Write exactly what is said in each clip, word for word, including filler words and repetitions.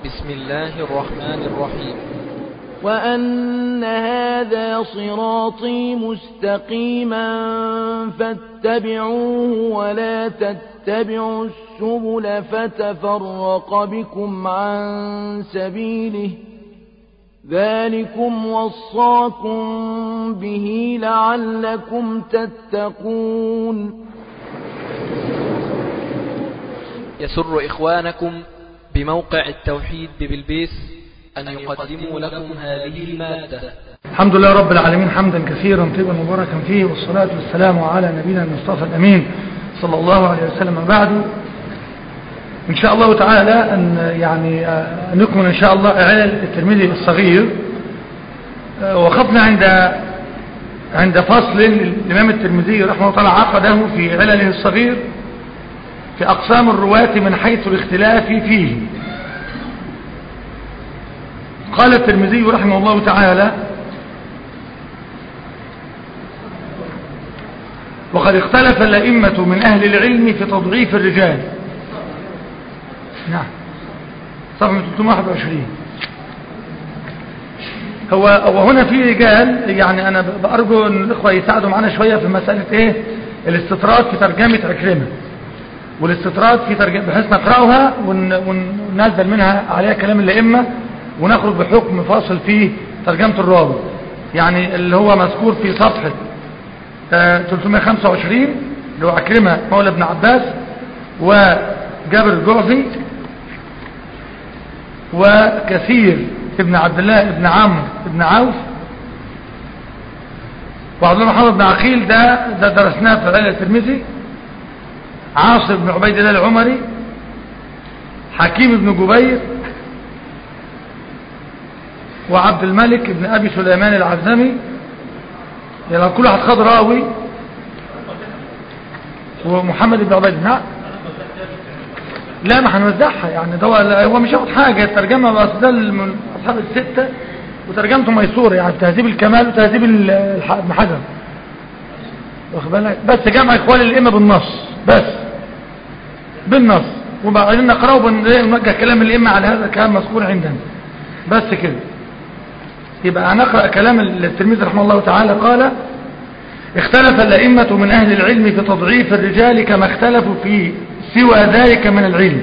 بسم الله الرحمن الرحيم. وأن هذا صراطي مستقيما فاتبعوه ولا تتبعوا السبل فتفرق بكم عن سبيله ذلكم وصاكم به لعلكم تتقون. يسر إخوانكم بموقع التوحيد ببلبيس أن يقدموا لكم هذه المادة. الحمد لله رب العالمين حمدا كثيرا طيبا مباركا فيه، والصلاة والسلام على نبينا المصطفى الأمين صلى الله عليه وسلم. بعد إن شاء الله تعالى أن يعني نكمل إن شاء الله علل الترمذي الصغير. وقفنا عند عند فصل الإمام الترمذي رحمه الله تعالى عقده في علله الصغير في أقسام الرواة من حيث الاختلاف فيه. قال الترمذي رحمه الله تعالى: وقد اختلف الأئمة من أهل العلم في تضعيف الرجال. نعم، صفحة ثلاثمائة وواحد وعشرين. هو هو هنا في رجال، يعني أنا بأرجو أن الإخوة يساعدوا معنا شوية في مسألة إيه الاستطراد في ترجمة عكرمة، والاستطراد في ترجمة بحيث نقرأها وننزل منها عليها كلام الأئمة ونخرج بحكم فاصل في ترجمة الراوي، يعني اللي هو مذكور في صفحة ثلاثمائة وخمسة وعشرين اللي هو عكرمة مولى ابن عباس وجابر الجعفي وكثير ابن عبد الله ابن عمرو ابن عوف وعبد الله محمد بن عقيل. ده ده درسناه في علل الترمذي. عاصم بن عبيد الله العمري، حكيم بن جبير، وعبد الملك بن أبي سليمان العزمي. يعني كل واحد خد راوي. ومحمد بن عبيد. نعم، لا ما هنوزعها، يعني ده هو مش هياخد حاجه. الترجمه واصدال من اصحاب السته وترجمته ميسوره، يعني تهذيب الكمال وتهذيب ابن حجر، واخد بالك؟ بس جمع اخوان الائمه بالنص، بس بالنص، وبعدين نقراه ونوجه كلام الائمه على هذا الكلام مذكور عندنا، بس كده. يبقى هنقرأ كلام الترمذي رحمه الله تعالى. قال: اختلف الأئمة من أهل العلم في تضعيف الرجال كما اختلفوا في سوى ذلك من العلم.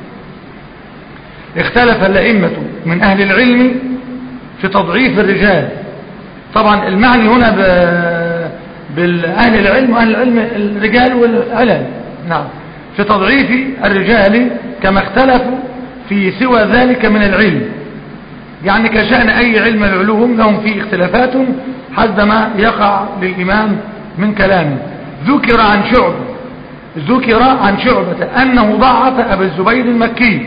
اختلف الأئمة من أهل العلم في تضعيف الرجال. طبعا المعني هنا بالأهل العلم وأهل العلم الرجال والعلل. نعم، في تضعيف الرجال كما اختلفوا في سوى ذلك من العلم، يعني كشأن أي علم العلوم لهم فيه اختلافات حسب ما يقع للإمام من كلامه. ذكر عن شعبة ذكر عن شعبة أنه ضعف أبا الزبير المكي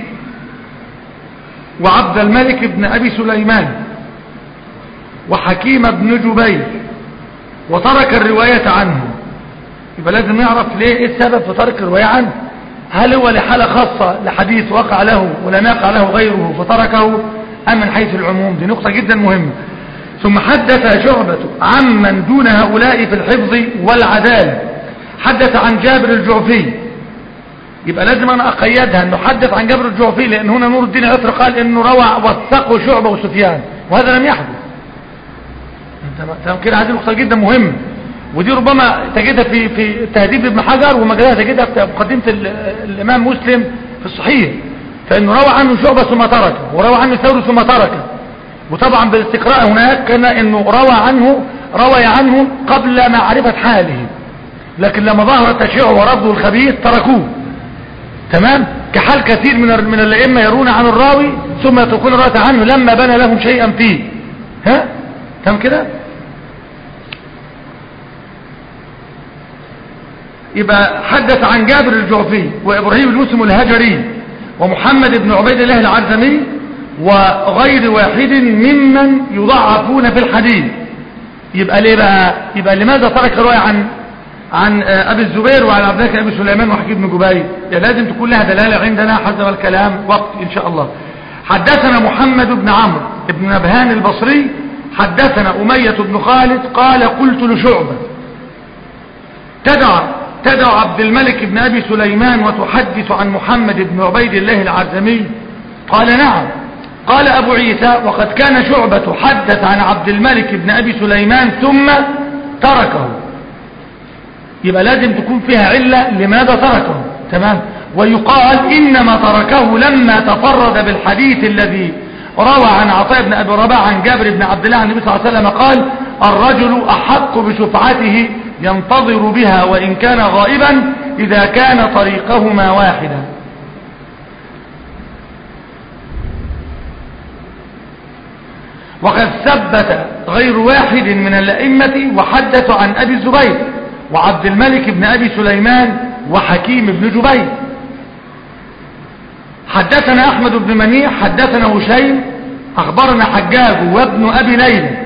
وعبد الملك بن أبي سليمان وحكيم بن جبير وترك الرواية عنه. يبقى لازم نعرف ليه، ايه السبب في ترك الرواية عنه. هل هو لحالة خاصة لحديث وقع له ولم يقع له غيره فتركه، أم من حيث العموم؟ دي نقطة جدا مهمة. ثم حدث شعبة عمن دون هؤلاء في الحفظ والعدالة. حدث عن جابر الجعفي. يبقى لازم أنا أقيدها أنه حدث عن جابر الجعفي، لأن هنا نور الدين العطر قال أنه روى وثقه شعبة وسفيان، وهذا لم يحدث. كده هذه نقطة جدا مهمة، ودي ربما تجدها في في تهذيب ابن حجر، ومجالها تجدها في مقدمة الإمام مسلم في الصحيح، فإنه روى عنه شعبة ثم تركه، وروى عنه ثوري ثم تركه. وطبعا بالاستقراء هناك كان انه روى عنه روى عنه قبل معرفة حاله، لكن لما ظهر التشيع ورفضه الخبيث تركوه. تمام، كحال كثير من من الائمه يرون عن الراوي ثم يتركون الرواية عنه لما بنى لهم شيئا فيه. ها تمام كده. يبقى حدث عن جابر الجعفي وابراهيم بن مسلم الهجري ومحمد بن عبيد الله العزمي وغير واحد ممن يضعفون في الحديث. يبقى ليه بقى؟ يبقى لماذا ترك الرواية عن عن ابي الزبير وعن عبد الله بن ابي سليمان وحكيم بن جبير؟ يعني لازم تكون لها دلاله عندنا حسب الكلام وقت ان شاء الله. حدثنا محمد بن عمرو بن نبهان البصري حدثنا أمية بن خالد قال: قلت لشعبة: تدع تدع عبد الملك بن أبي سليمان وتحدث عن محمد بن عبيد الله العزمي؟ قال: نعم. قال أبو عيسى وقد كان شعبة حدث عن عبد الملك بن أبي سليمان ثم تركه. يبقى لازم تكون فيها علة لماذا تركه. تمام. ويقال إنما تركه لما تفرد بالحديث الذي روى عن عطاء بن أبي رباح عن جابر بن عبد الله عن النبي صلى الله عليه وسلم قال الرجل أحق بشفعته ينتظر بها وإن كان غائبا إذا كان طريقهما واحدا. وقد ثبت غير واحد من الأئمة وحدث عن أبي الزبير وعبد الملك بن أبي سليمان وحكيم بن جبير. حدثنا أحمد بن منيع حدثنا هشيم أخبرنا حجاج وابن أبي ليلى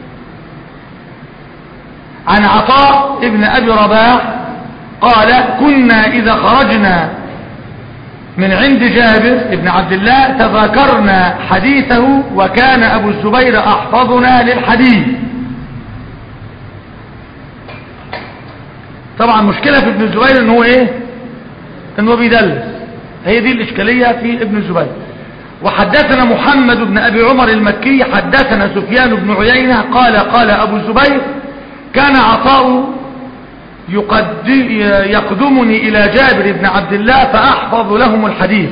عن عطاء ابن أبي رباح قال كنا إذا خرجنا من عند جابر ابن عبد الله تذاكرنا حديثه وكان أبو الزبير أحفظنا للحديث. طبعا مشكلة في ابن الزبير انه ايه انه بيدلس، هي دي الاشكالية في ابن الزبير. وحدثنا محمد بن أبي عمر المكي حدثنا سفيان بن عيينة قال قال أبو الزبير كان عطاء يقدمني إلى جابر بن عبد الله فأحفظ لهم الحديث.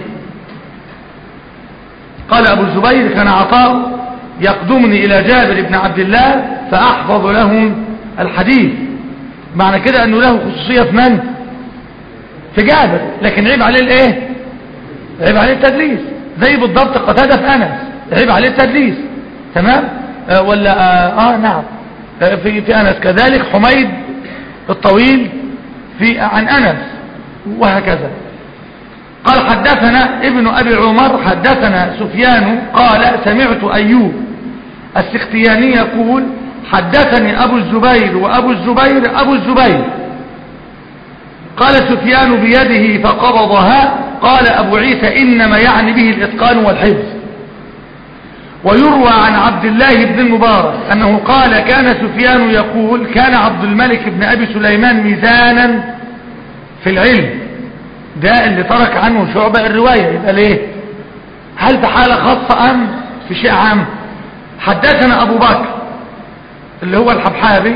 قال أبو الزبير كان عطاء يقدمني إلى جابر بن عبد الله فأحفظ لهم الحديث. معنى كده أنه له خصوصية في من؟ في جابر، لكن عيب عليه الايه؟ عيب عليه التدليس، زي بالضبط قتادة في أنس عيب عليه التدليس. تمام؟ آه ولا آه, آه نعم آه في, في أنس كذلك حميد الطويل في عن أنس وهكذا. قال حدثنا ابن أبي عمر حدثنا سفيان قال سمعت أيوب السختياني يقول حدثني أبو الزبير وأبو الزبير أبو الزبير. قال سفيان بيده فقبضها. قال أبو عيسى إنما يعني به الإتقان والحفظ. ويروى عن عبد الله بن المبارك أنه قال كان سفيان يقول كان عبد الملك بن أبي سليمان ميزانا في العلم. ده اللي ترك عنه شعبة الرواية. يبقى ليه؟ هل في حالة خاصة أم في شيء عام؟ حدثنا أبو بكر اللي هو الحبحابي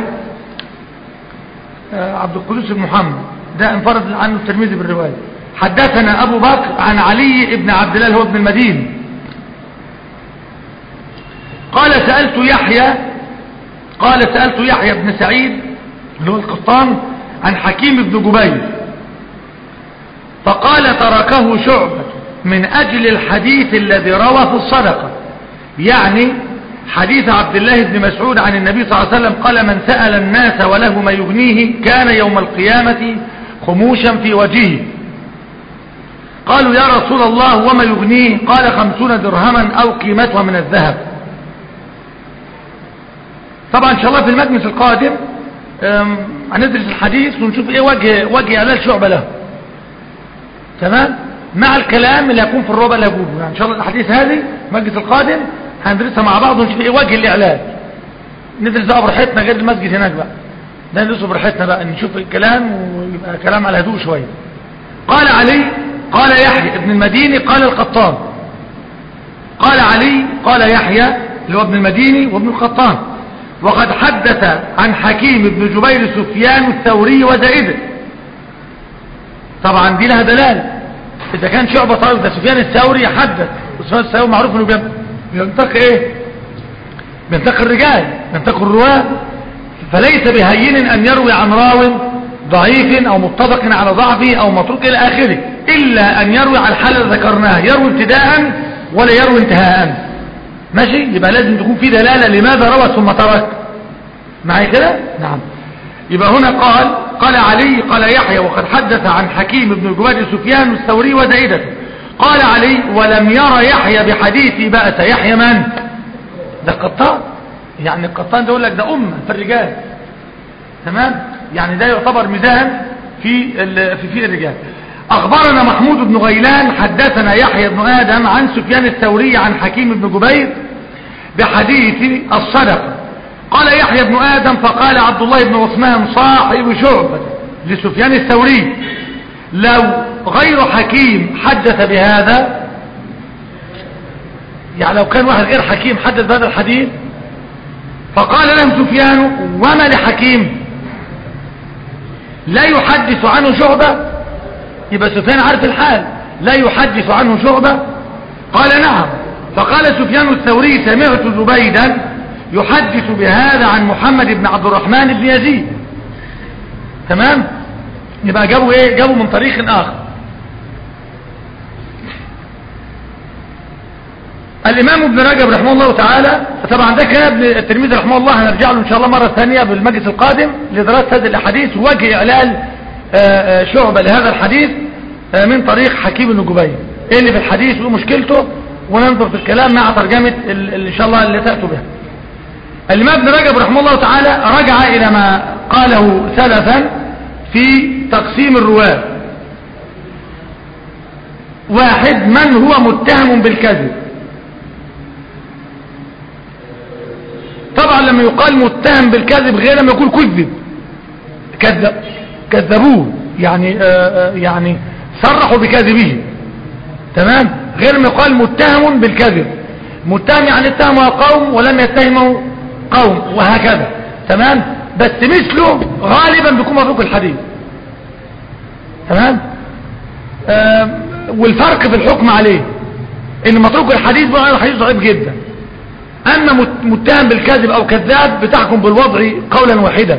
عبد القدوس بن محمد، ده انفرد عنه الترمذي بالرواية. حدثنا أبو بكر عن علي بن عبد الله هو ابن المديني قال سألت يحيى قال سألت يحيى بن سعيد اللي هو القطان عن حكيم بن جبير فقال تركه شعبة من أجل الحديث الذي روى في الصدقة، يعني حديث عبد الله بن مسعود عن النبي صلى الله عليه وسلم قال من سأل الناس وله ما يغنيه كان يوم القيامة خموشا في وجهه. قالوا يا رسول الله وما يغنيه؟ قال خمسون درهما أو قيمتها من الذهب. طبعا ان شاء الله في المجلس القادم هندرس الحديث ونشوف ايه وجه وجه اعلال شعبة له. تمام؟ مع الكلام اللي هيكون في الربع اللي هقوله، يعني ان شاء الله الحديث هذه المجلس القادم هندرسها مع بعض ونشوف ايه وجه الاعلال. ندرس بقى براحتنا غير المسجد هناك بقى، ده ندرسه براحتنا بقى، نشوف الكلام ويبقى كلام على هدوء شويه. قال علي قال يحيى ابن المديني قال القطان. قال علي قال يحيى اللي هو ابن المديني وابن القطان وقد حدث عن حكيم بن جبير سفيان الثوري وزائده. طبعا دي لها دلالة، اذا كان شعبة طارق ده سفيان الثوري يحدث، وسفيان الثوري معروف انه بينتقي ايه؟ بينتقي الرجال، بينتقي الرواة، فليس بهين ان يروي عن راو ضعيف او متفق على ضعفه او متروك الى اخره، الا ان يروي على الحالة اللي ذكرناها، يروي ابتداء ولا يروي انتهاء. ماشي؟ يبقى لازم تكون في دلالة لماذا روى ثم ترك. معي كده؟ نعم. يبقى هنا قال قال علي قال يحيى وقد حدث عن حكيم بن جبير سفيان الثوري وزائدته. قال علي ولم يرى يحيى بحديث بأس. يحيى من؟ ده القطان، يعني القطان ده يقول لك ده أمة في الرجال. تمام؟ يعني ده يعتبر ميزان في في في الرجال. أخبرنا محمود بن غيلان حدثنا يحيى بن آدم عن سفيان الثوري عن حكيم بن جبير بحديث الصدقة. قال يحيى بن آدم فقال عبد الله بن عثمان صاحب شعبة لسفيان الثوري لو غير حكيم حدث بهذا يعني لو كان واحد غير حكيم حدث بهذا الحديث فقال لهم سفيان وما لحكيم لا يحدث عنه شعبة، يبقى سفيان عارف الحال، لا يحدث عنه شعبة؟ قال نعم. فقال سفيان الثوري سمعت زبيدا يحدث بهذا عن محمد بن عبد الرحمن بن يزيد. تمام، يبقى جابوا ايه؟ جابوا من طريق اخر. الامام ابن رجب رحمه الله تعالى، طبعا ده كلام ابن الترمذي رحمه الله، هنرجع له ان شاء الله مره ثانيه بالمجلس القادم لدراسه هذه الاحاديث ووجه اعلال شعبة لهذا الحديث من طريق حكيم بن جبير، ايه اللي في الحديث ومشكلته، وننظر في الكلام مع ترجمه ان شاء الله اللي تاتوا بها. الامام ابن رجب رحمه الله تعالى رجع الى ما قاله سلفا في تقسيم الرواه. واحد، من هو متهم بالكذب. طبعا لما يقال متهم بالكذب غير لما يقول كذب، كذب كذبوه يعني آآ آآ يعني صرحوا بكذبه. تمام، غير ما يقال متهم بالكذب. متهم يعني اتهمه قوم ولم يتهمه قوم وهكذا. تمام، بس مثله غالبا بيكون متروك الحديث. تمام، والفرق في الحكم عليه ان متروك الحديث بقى الحديث ضعيف جدا، اما متهم بالكذب او كذاب بتحكم بالوضع قولا واحدا.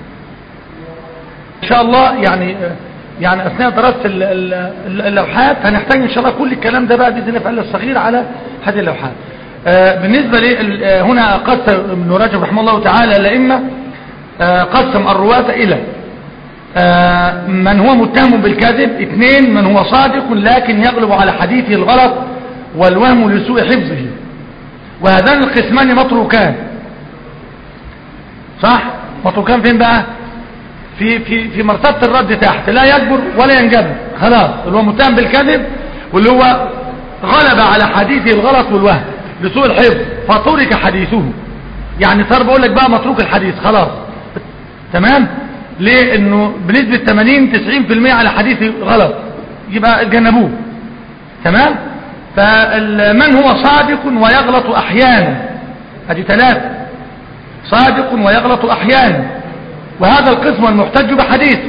ان شاء الله يعني يعني اثناء دراسه اللوحات هنحتاج ان شاء الله كل الكلام ده بقى باذن الله في الصغير على هذه اللوحات. بالنسبه لي هنا قسم ابن رجب رحمه الله تعالى الائمه، قسم الرواه الى من هو متهم بالكذب، اثنين من هو صادق لكن يغلب على حديثه الغلط والوهم لسوء حفظه، وهذان القسمان متروكان. صح، متروكان فين بقى؟ في في في مرتبه الرد تحت، لا يجبر ولا ينجبر، خلاص، اللي هو متهم بالكذب واللي هو غلب على حديثه الغلط والوهم لسوء الحفظ فترك حديثه، يعني صار بقول لك بقى متروك الحديث خلاص. تمام، ليه؟ انه بنسبه ثمانين تسعين بالمئة على حديث غلط يبقى جنبوه. تمام، فمن هو صادق ويغلط احيانا، ادي ثلاثه، صادق ويغلط احيانا، وهذا القسم المحتج بحديثه.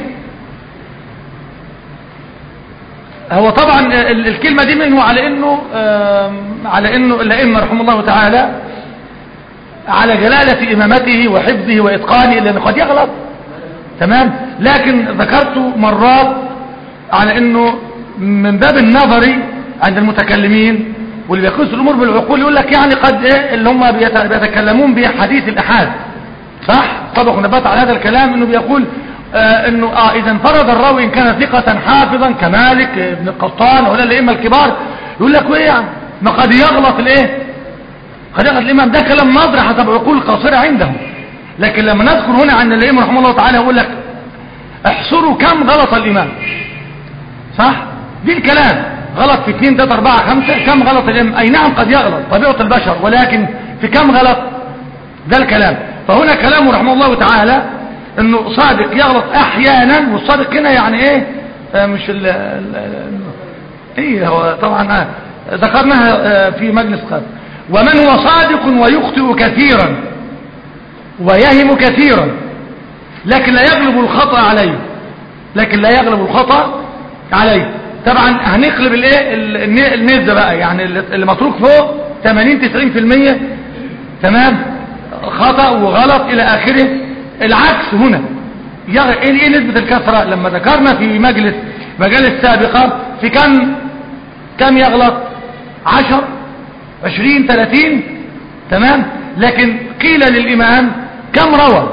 هو طبعا الكلمه دي منه على انه على انه الائمه رحمه الله تعالى على جلاله امامته وحفظه واتقانه، لانه قد يغلط. تمام، لكن ذكرت مرات على انه من باب النظري عند المتكلمين واللي بيقيسوا الامور بالعقول يقول لك يعني قد ايه اللي هم بيتكلمون بحديث الاحاد. صح، طبق نبات على هذا الكلام انه بيقول آه انه اه اذا انفرد الراوي ان كان ثقة حافظا كمالك ابن القطان ولا الائمه الكبار، يقول لك ايه يعني ما قد يغلط الايه، قد يغلط الامام. ده كلام نظري حسب عقول القاصره عندهم، لكن لما نذكر هنا عن الائمه رحمه الله تعالى يقول لك احصروا كم غلط الامام. صح، دي الكلام، غلط في اثنين ثلاثة أربعة خمسة، كم غلط الامام؟ اي نعم قد يغلط، طبيعه البشر، ولكن في كم غلط؟ ده الكلام. فهنا كلامه رحمه الله تعالى انه صادق يغلط احيانا، والصادق هنا يعني ايه؟ آه مش ال ال ايه هو طبعا آه ذكرناها آه في مجلس قبل. ومن هو صادق ويخطئ كثيرا ويهم كثيرا لكن لا يغلب الخطأ عليه، لكن لا يغلب الخطأ عليه. طبعا هنقلب الايه النسبه بقى، يعني اللي متروك فوق ثمانين تسعين بالمئة تمام خطأ وغلط الى اخره. العكس هنا ايه نسبة الكثرة؟ لما ذكرنا في مجلس مجالس سابقة في كم كم يغلط؟ عشر عشرين ثلاثين. تمام، لكن قيل للامام كم روى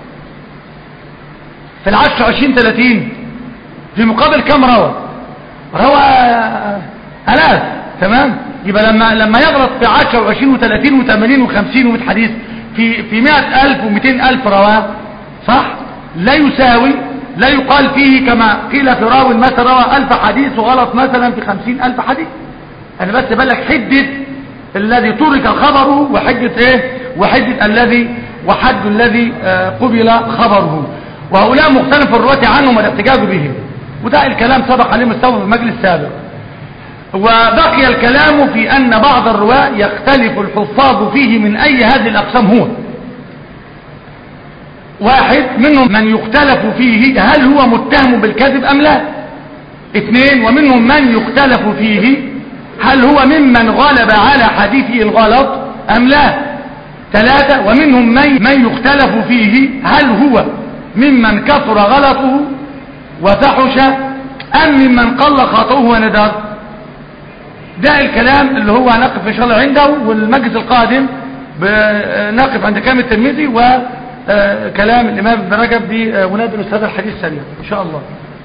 في العشر عشرين ثلاثين في مقابل كم روى؟ روى الاف. تمام، يبقى لما لما يغلط في عشر وعشرين وثلاثين وثمانين وخمسين ومئة حديث في في مئة ألف ومئتين ألف رواه، صح، لا يساوي، لا يقال فيه كما قيل في راوي مثلا روى ألف حديث وغلط مثلا في خمسين ألف حديث. أنا بس بلغ حدة الذي ترك خبره وحدة إيه، وحدة الذي وحد الذي آه قبل خبره، وهؤلاء مختلف الرواة عنهم والاحتجاج بهم، وده الكلام سبق عليه مستوى في المجلس السابق. وبقي الكلام في أن بعض الرواة يختلف الحفاظ فيه من أي هذه الأقسام هو. واحد منهم من يختلف فيه هل هو متهم بالكذب أم لا. اثنين ومنهم من يختلف فيه هل هو ممن غلب على حديثه الغلط أم لا. ثلاثة ومنهم من, من يختلف فيه هل هو ممن كثر غلطه وفحش أم ممن قل خطأه وندر. ده الكلام اللي هو نقف إن شاء الله عنده، والمجلس القادم نقف عند كلام الترمذي وكلام الإمام ابن رجب بمناد الأستاذ الحديث سريع إن شاء الله.